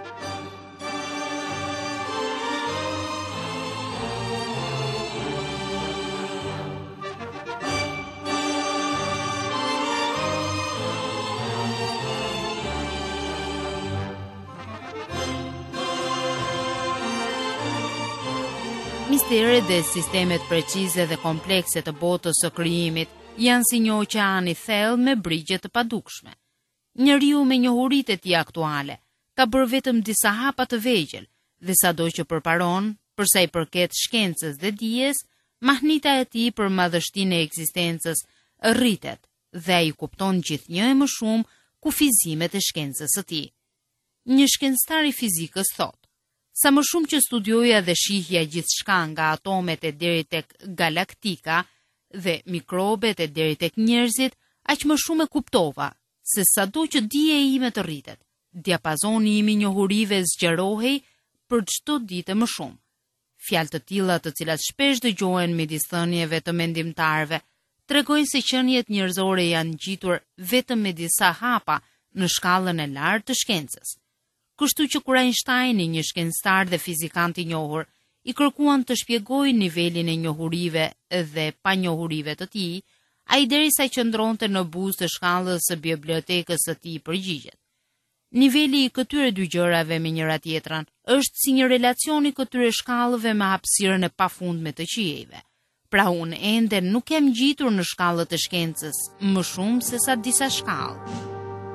Misteret dhe sistemet precize dhe komplekse të botës së krijimit janë si një oqean i thellë me brigje të padukshme. Njeriu me njohuritë e tij aktuale ka bërë vetëm disa hapa të vegjël dhe sado që përparon, për sa i përket shkencës dhe dijes, mahnita e tij për madhështinë e ekzistencës rritet dhe ai kupton gjithnjë e më shumë kufizimet e shkencës së tij. Një shkencëtar i fizikës thotë: sa më shumë që studioja dhe shihja gjithçka nga atomet e deri tek galaktika dhe mikrobet e deri tek njerëzit, aq më shumë e kuptova se sado që dija ime të rritet, diapazoni im i njohurive zgjerohej për çdo ditë më shumë. Fjalë të tilla, të cilat shpesh dëgjohen midis thënieve të mendimtarëve, tregojnë se qeniet njerëzore janë ngjitur vetëm me disa hapa në shkallën e lartë të shkencës. Kështu që kur Einstein, një shkencëtar dhe fizikant i njohur, i kërkuan të shpjegojë nivelin e njohurive dhe panjohurive të tij, ai derisa qëndronte në buzë të shkallës së bibliotekës së tij përgjigjet: niveli i këtyre dy gjërave me njëra tjetrën është si një relacion i këtyre shkallëve me hapësirën e pafundme të qijeve. Pra unë ende nuk jam ngjitur në shkallët e shkencës më shumë se sa disa shkallë.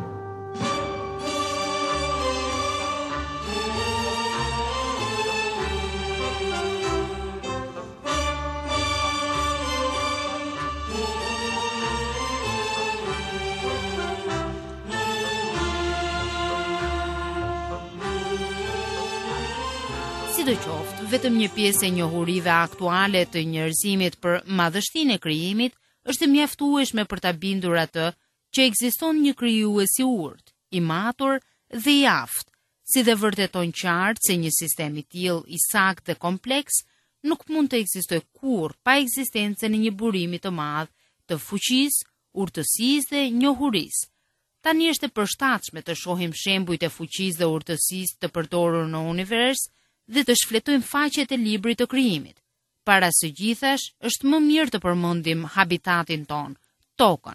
Sidoqoftë, vetëm një pjesë e njohurive aktuale të njerëzimit për madhështinë e krijimit është mjaftueshme për ta bindur atë që ekziston një krijues i urtë, i matur dhe i aftë, si dhe vërteton qartë se një sistem i tillë i saktë dhe kompleks nuk mund të ekzistojë kurrë pa ekzistencën e një burimi të madh të fuqisë, urtësisë dhe njohurisë. Tani është e përshtatshme të shohim shembujt e fuqisë dhe urtësisë të përdorur në univers dhe të shfletojmë faqet e librit të krijimit. Para së gjithash, është më mirë të përmendim habitatin ton, tokën.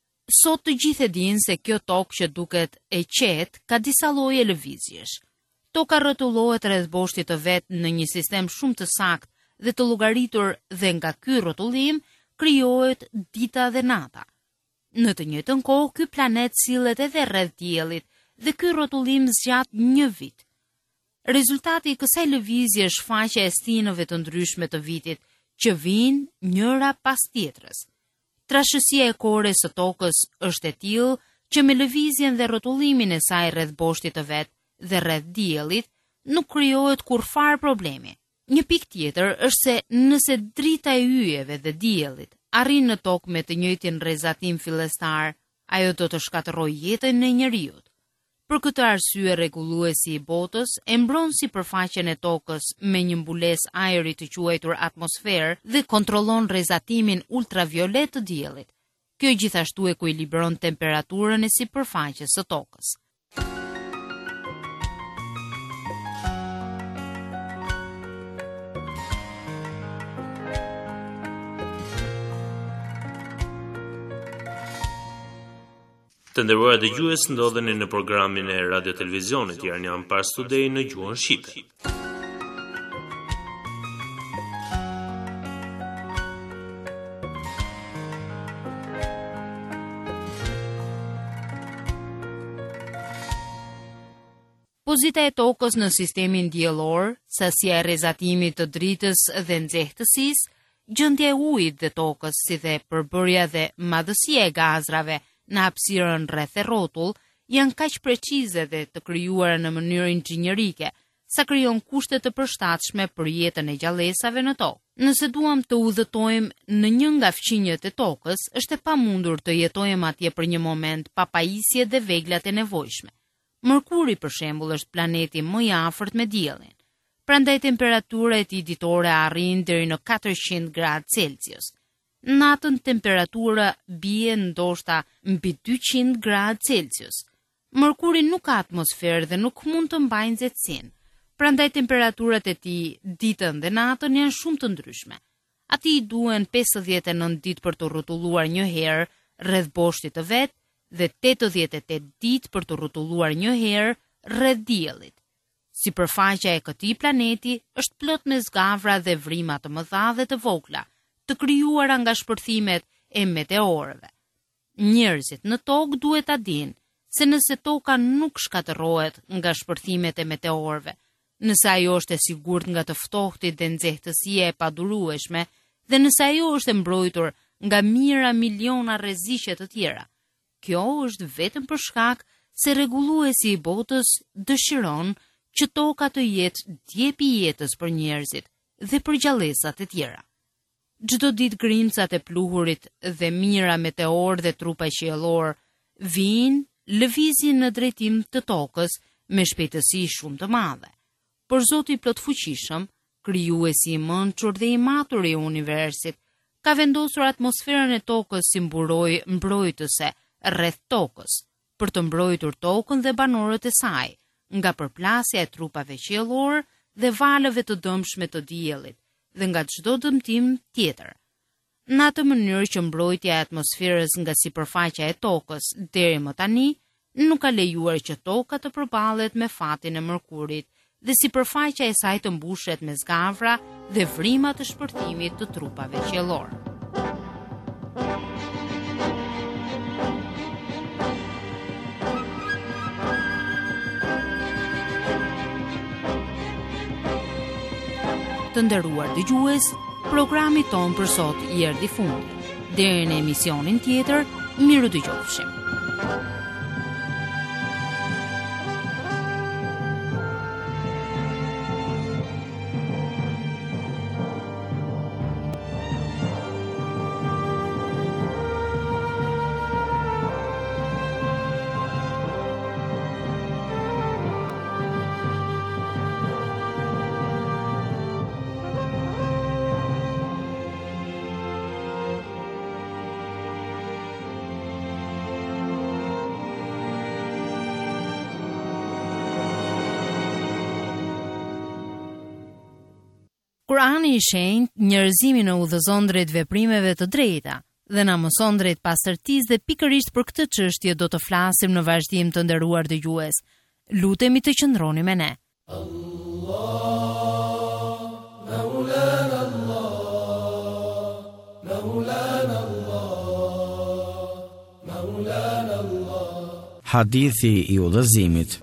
Sot të gjithë e dinë se kjo tokë që duket e qetë ka disa lloje lëvizjesh. Toka rrotullohet rreth boshtit të vet në një sistem shumë të saktë dhe të llogaritur dhe nga ky rrotullim krijohet dita dhe nata. Në të njëjtën kohë, ky planet sillet edhe rreth diellit dhe ky rrotullim zgjat një vit. Rezultati i kësaj lëvizje është faqja e stinëve të ndryshme të vitit, që vijnë njëra pas tjetrës. Trashësia e kores së tokës është e tillë që me lëvizjen dhe rrotullimin e saj rreth boshtit të vet dhe rreth diellit nuk krijohet kurrfar problemi. Një pikë tjetër është se nëse drita e yjeve dhe diellit arrin në tokë me të njëjtin rrezatim fillestar, ajo do të shkatërrojë jetën e njeriut. Për këtë arsye, rregulluesi i botës e mbron sipërfaqen e tokës me një mbulesë ajri të quajtur atmosferë dhe kontrollon rrezatimin ultraviolet të diellit. Kjo gjithashtu ekuilibron temperaturën e sipërfaqes së tokës. Të nderuar dëgjues, ndodheni në programin e Radio Televizionit Iranian Pars Today në gjuhën shqipe. Pozita e tokës në sistemin diellor, sasia e rrezatimit të dritës dhe nxehtësisë, gjendja e ujit dhe tokës, si dhe përbërja dhe madhësia e gazrave në hapësirën rreth e rrotull, janë kaq precize dhe të krijuara në mënyrë inxhinierike, sa krijon kushte të përshtatshme për jetën e gjallësave në tokë. Nëse duam të udhëtojmë në një nga fqinjët e tokës, është e pamundur të jetojmë atje për një moment pa pajisje dhe veglat e nevojshme. Mërkuri, për shembull, është planeti më i afërt me diellin. Prandaj temperatura e tij ditore arrin deri në katërqind gradë Celsius. Natën temperatura bie ndoshta mbi dyqind gradë Celsius. Mërkuri nuk ka atmosferë dhe nuk mund të mbajë nxehtësinë. Prandaj temperaturat e tij ditën dhe natën janë shumë të ndryshme. Atij i duhen pesëdhjetë e nëntë ditë për të rrotulluar një herë rreth boshtit të vet dhe tetëdhjetë e tetë ditë për të rrotulluar një herë rreth diellit. Sipërfaqja e këtij planeti është plot me zgavra dhe vrima të mëdha dhe të vogla, të krijuara nga shpërthimet e meteorëve. Njerëzit në tokë duhet ta dinë se nëse toka nuk shkatërrohet nga shpërthimet e meteorëve, nëse ajo është e sigurt nga të ftohtit dhe nxehtësia e padurueshme, dhe nëse ajo është e mbrojtur nga mijëra miliona rreziqe të tjera, kjo është vetëm për shkak se rregulluesi i botës dëshiron që toka të jetë djepi i jetës për njerëzit dhe për gjallësat e tjera. Çdo ditë grimcat e pluhurit dhe mijëra meteor dhe trupa qiellor vijnë, lëvizin në drejtim të tokës me shpejtësi shumë të madhe. Por Zoti plot fuqishëm, krijuesi i mençur dhe i matur i universit, ka vendosur atmosferën e tokës si mburoj mbrojtëse rreth tokës, për të mbrojtur tokën dhe banorët e saj nga përplasja e trupave qiellor dhe valëve të dëmshme të diellit dhe nga çdo dëmtim tjetër. Në atë mënyrë që mbrojtja e atmosferës nga sipërfaqja e tokës deri më tani nuk ka lejuar që toka të përballet me fatin e mërkurit dhe sipërfaqja e saj të mbushet me zgavra dhe vrima të shpërthimit të trupave qiellor. Të nderuar dëgjues, programi ton për sot i erdhi fundi. Deri në emisionin tjetër, miru dëgjofshim. Kurani i shenjtë njerëzimin e udhëzon drejt veprimeve të drejta dhe na mëson drejt pastërtisë dhe pikërisht për këtë çështje do të flasim në vazhdim të nderuar dëgjues. Lutemi të qëndroni me ne. Hadithi i udhëzimit.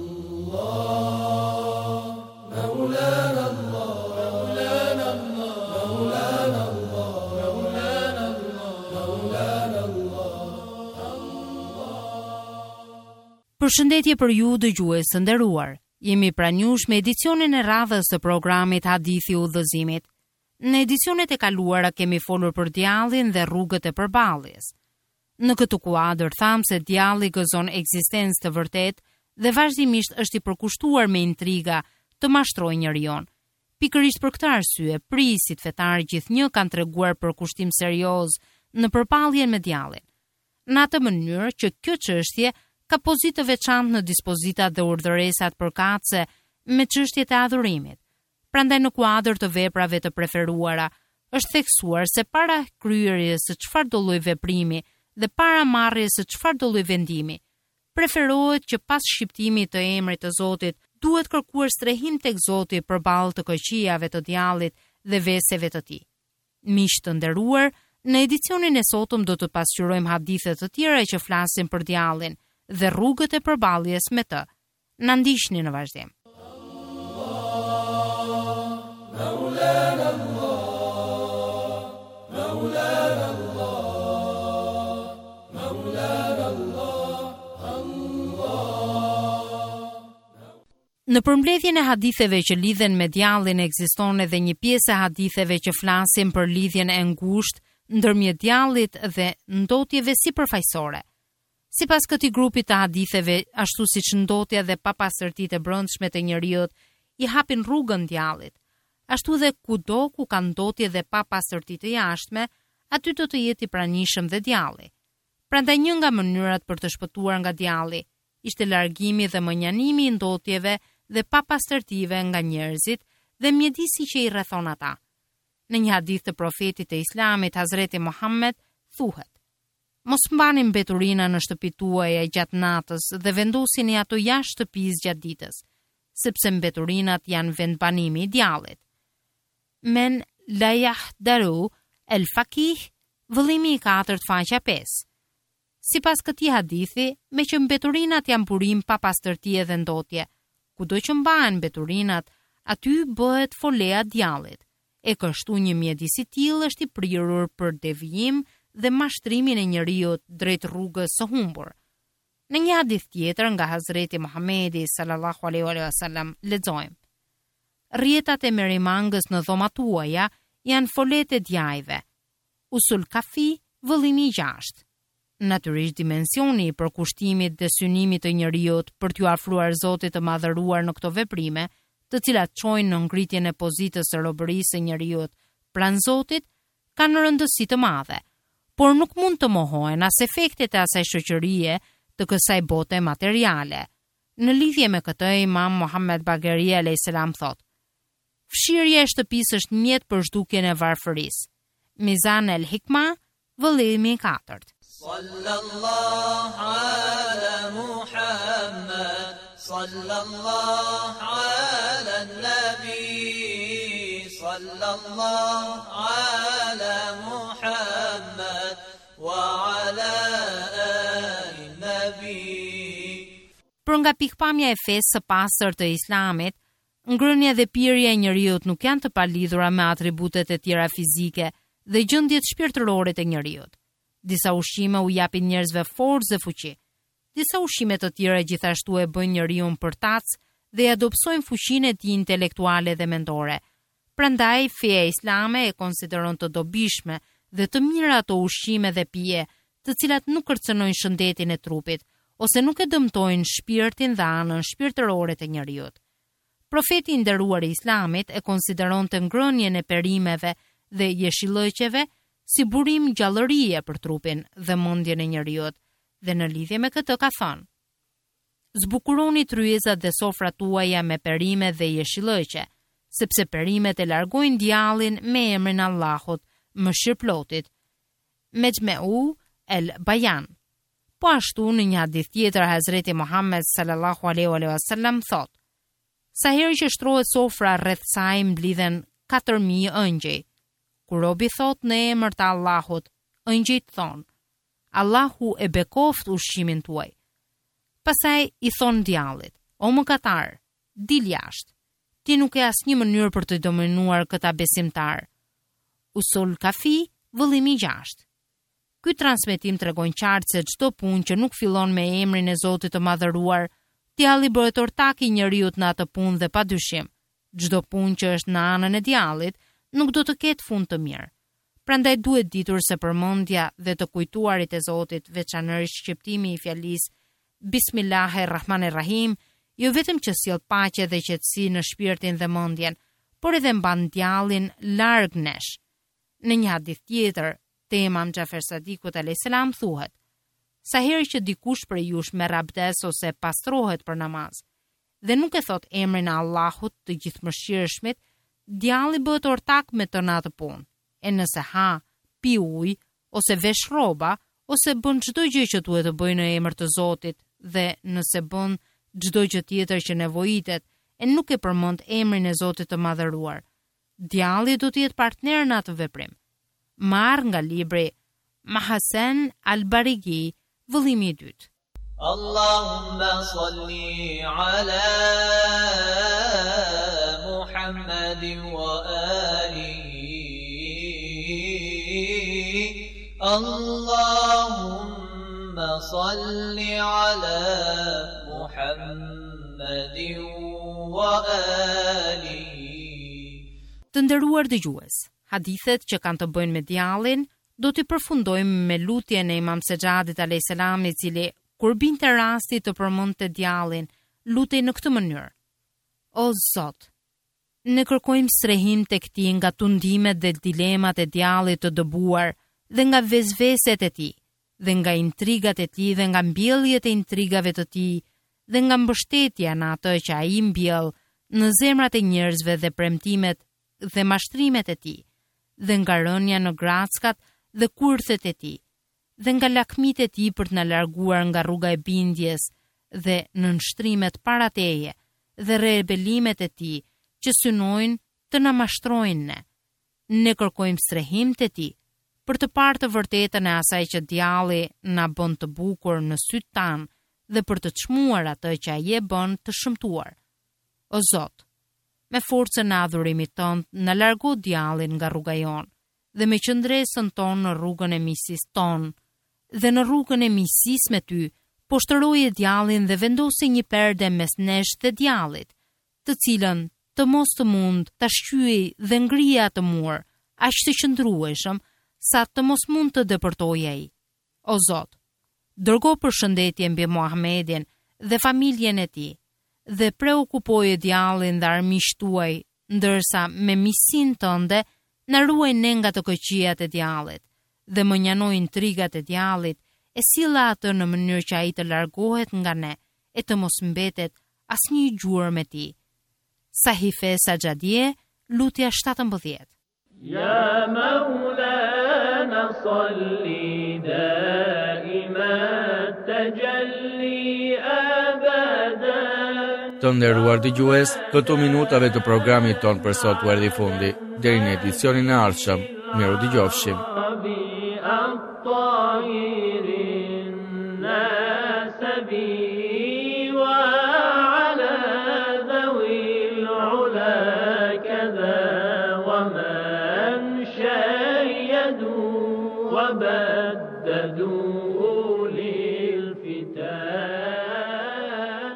Përshëndetje për ju dëgjues të nderuar. Jemi pranuar me edicionin e radhës të programit Hadithi i udhëzimit. Në edicionet e kaluara kemi folur për djallin dhe rrugët e përballjes. Në këtë kuadër tham se djalli gëzon ekzistencë të vërtet dhe vazhdimisht është i përkushtuar me intriga të mashtrojë njeriu. Pikërisht për këtë arsye, prisit fetar gjithnjë kanë treguar përkushtim serioz në përballjen me djallin. Në atë mënyrë që kjo çështje ka pozitë të veçantë në dispozitat dhe urdhëresat përkatëse me çështjet e adhurimit. Prandaj në kuadër të veprave të preferuara, është theksuar se para kryerjes së çfarëdo lloj veprimi dhe para marrjes së çfarëdo lloj vendimi, preferohet që pas shqiptimit të emrit të Zotit duhet kërkuar strehim tek Zoti përballë të këqijave të djallit dhe veseve të tij. Miq të nderuar, në edicionin e sotëm do të pasqyrojmë hadithe të tjera që flasin për djallin dhe rrugët e përballjes me të. Na ndiqni në vazhdim. Në përmbledhjen e haditheve që lidhen me djallin ekziston edhe një pjesë e haditheve që flasin për lidhjen e ngushtë ndërmjet djallit dhe ndotjeve sipërfaqësore. Sipas këtij grupi të haditheve, ashtu siç ndotja dhe papastërtitë e brendshme të njerëzit i hapin rrugën djallit, ashtu dhe kudo ku ka ndotje dhe papastërti të jashtme, aty do të jetë i pranishëm dhe djalli. Prandaj një nga mënyrat për të shpëtuar nga djalli ishte largimi dhe mënjanimi i ndotjeve dhe papastërtive nga njerëzit dhe mjedisi që i rrethon ata. Në një hadith të profetit të Islamit, Hazreti Muhammed, thuhet: Mos mbani mbeturina në shtëpitë tuaja gjatë natës dhe vendosini ato jashtë shtëpisë gjatë ditës, sepse mbeturinat janë vendbanimi i djallit. Men la yahdaru el faqih, vëllimi i katërt faqja pesë. Sipas këtij hadithi, me që mbeturinat janë burim pa pastërti dhe ndotje, kudo që mbahen mbeturinat, aty bëhet folea djallit. E kështu një mjedis i tillë është i prirur për devijim dhe mashtrimin e njeriu drejt rrugës së humbur. Në një hadith tjetër nga Hazreti Muhamedi sallallahu alaihi wasallam lexojmë: Rrjetat e merimangës në dhomat tuaja janë folet e djajve. Usul kafi, vëllimi i gjashtë. Natyrisht dimensioni i përkushtimit dhe synimit të njeriut për t'ju afruar Zotit të madhëruar në këto veprime, të cilat çojnë në ngritjen e pozitës së robërisë së njeriut pranë Zotit, kanë rëndësi të madhe, por nuk mund të mohohen as efektet e asaj shoqërie të kësaj bote materiale. Në lidhje me këtë, Imam Muhammed Bagheri alayhis salam thot: Fshirja e shtëpisë është mjet për zhdukjen e varfërisë. Mizan el Hikma, vëllimi i katërt. Sallallahu ala Muhammad, sallallahu ala nabi, sallallahu ala Muhammad wa ala ali nabi. Për nga pikpamja e fesë së pastër të Islamit, ngrënia dhe pirja e njeriut nuk janë të palidhura me atributet e tjera fizike dhe gjendjet shpirtërore të njeriut. Disa ushqime u japin njerëzve forcë dhe fuqi. Disa ushqime të tjera gjithashtu e bëjnë njeriu përtac dhe ja dobësojnë fuqinë e tij intelektuale dhe mendore. Prandaj feja islame e konsideron të dobishme dhe të mira ato ushqime dhe pije, të cilat nuk kërcënojnë shëndetin e trupit ose nuk e dëmtojnë shpirtin dhe anën shpirtërore të njeriut. Profeti i nderuar i Islamit e konsideron të ngrënien e perimeve dhe jeshillëqeve si burim gjallërie për trupin dhe mendjen e njeriut, dhe në lidhje me këtë ka thënë: Zbukuroni tryezat dhe sofrat tuaja me perime dhe jeshillëqe, sepse perimet e largojnë djallin me emrin Allahut, mëshirëplotit. Mejmeu el Bayan. Po ashtu në një hadith tjetër Hazreti Muhammed sallallahu alaihi wasallam thot: Sa herë që shtrohet sofra rreth saj mblidhen katër mijë ëngjëj. Kur robi thot në emër të Allahut, ëngjëjt thon: Allahu e bekoft ushqimin tuaj. Pastaj i thon djallit: O mëkatar, dil jashtë. Ti nuk e asnjë mënyrë për të dominuar këta besimtar. Usul kafi, vëllimi i gjashtë. Ky transmetim tregon qartë se çdo punë që nuk fillon me emrin e Zotit të Madhëruar, djalli bëhet ortak i njeriut në atë punë dhe padyshim, çdo punë që është në anën e djallit nuk do të ketë fund të mirë. Prandaj duhet ditur se përmendja dhe të kujtuarit e Zotit, veçanërisht shqiptimi i fjalisë Bismillahirrahmanirrahim, jo vetëm që sjell paqe dhe qetësi në shpirtin dhe mendjen, por edhe mban djallin larg nesh. Në një hadith tjetër, te Imam Xhafer Sadikut alayhis salam thuhet: Sa herë që dikush prej jush merr abdes ose pastrohet për namaz dhe nuk e thot emrin e Allahut të gjithëmëshirshmit, djalli bëhet ortak me të në atë punë. E nëse ha, pi ujë ose vesh rroba ose bën çdo gjë që duhet të bëjë në emër të Zotit, dhe nëse bën çdo gjë tjetër që nevojitet e nuk e përmend emrin e Zotit të Madhëruar, djalli do të jetë partner në atë veprim. Marr nga libri Mahasen al-Barigi, vëllimi i dytë. Allahumma salli ala Muhammadin wa alihi. Allahumma salli ala Muhammadin وآله. Të nderuar dëgjues, hadithet që kanë të bëjnë me djallin do t'i përfundojmë me lutjen e Imam Sexhadit alayhis salam, i cili kur binte rasti të përmendte djallin, lutej në këtë mënyrë: O Zot, ne kërkojmë strehim tek ti nga tundimet dhe dilemat e djallit të dëbuar dhe nga vezveset e tij, dhe nga intrigat e tij dhe nga mbjelljet e intrigave të tij, dhe nga mbështetja në atë që ai mbjell në zemrat e njerëzve dhe premtimet dhe mashtrimet e tij, dhe nga rënja në grackat dhe kurthet e tij, dhe nga lakmit e tij për të na larguar nga rruga e bindjes dhe në nshtrimet para teje dhe rebelimet e tij që synojnë të na mashtrojnë ne. Ne kërkojmë strehim te ti për të parë të vërtetën e asaj që djalli na bën të bukur në sytë tanë dhe për të çmuar atë që ai e bën të shëmtuar. O Zot, me forcën e adhurimit tonë na largo djallin nga rruga jonë dhe me qëndresën tonë në rrugën e miqësisë tonë dhe në rrugën e miqësisë me ty, poshtëroje djallin dhe vendosi një perde mes nesh dhe djallit, të cilën të mos të mund ta shqyej dhe ngrije atë mur, aq të qëndrueshëm sa të mos mund të depërtojë ai. O Zot, dërgo përshëndetje mbi Muhamedin dhe familjen e tij dhe preokupoje djallin dhe armiqtë tuaj, ndërsa me miqsinë tënde na ruaj ne nga të këqijat e djallit dhe më njanoj intrigat e djallit, e silla atë në mënyrë që ai të largohet nga ne e të mos mbetet asnjë gjurmë me ti. Sahife Sajadie, lutja shtatëmbëdhjetë. يا مولانا صل دائما التجلي أبدا. Të nderuar dëgjues, këto minutave të programit ton për sot u erdhi fundi. Deri në edicionin e ardhshëm, miru dëgjofshim. وبددوا للفتاة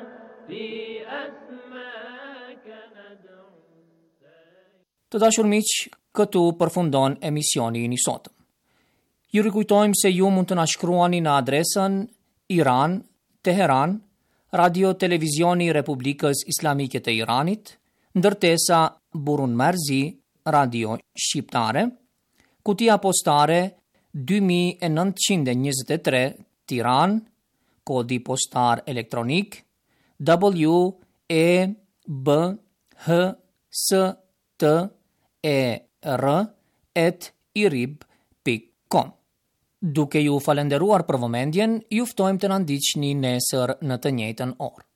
بأسماك ندعو. Të dashur miq, këtu përfundon emisioni i sotëm. Ju rikujtojmë se ju mund të na shkruani në adresën Iran, Teheran, Radio Televizioni Republikës Islamike të Iranit, ndërtesa Burun Merzi, Radio Shqiptare, kutia postare dy mijë e nëntëqind e njëzet e tre Tiran, kodi postar elektronik W E B H S T E R at irib pikë com. Duke ju falenderuar për vëmendjen, ju ftojmë të na ndiqni nesër në të njëjtën orë.